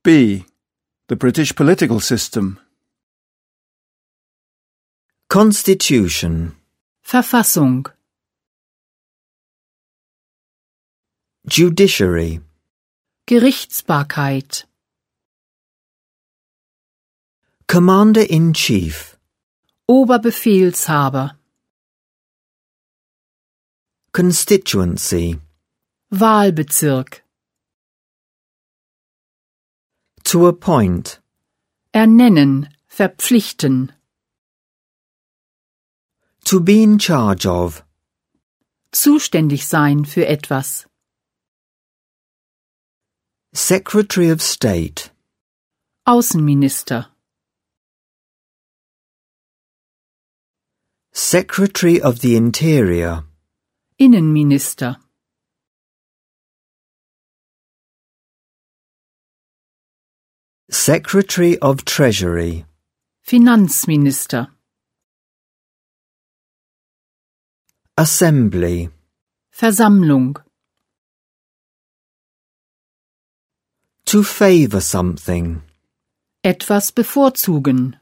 B. The British political system. Constitution. Verfassung. Judiciary. Gerichtsbarkeit. Commander-in-Chief. Oberbefehlshaber. Constituency. Wahlbezirk. To appoint. Ernennen, verpflichten. To be in charge of. Zuständig sein für etwas. Secretary of State. Außenminister. Secretary of the Interior. Innenminister. Secretary of Treasury. Finanzminister. Assembly. Versammlung. To favor something. Etwas bevorzugen.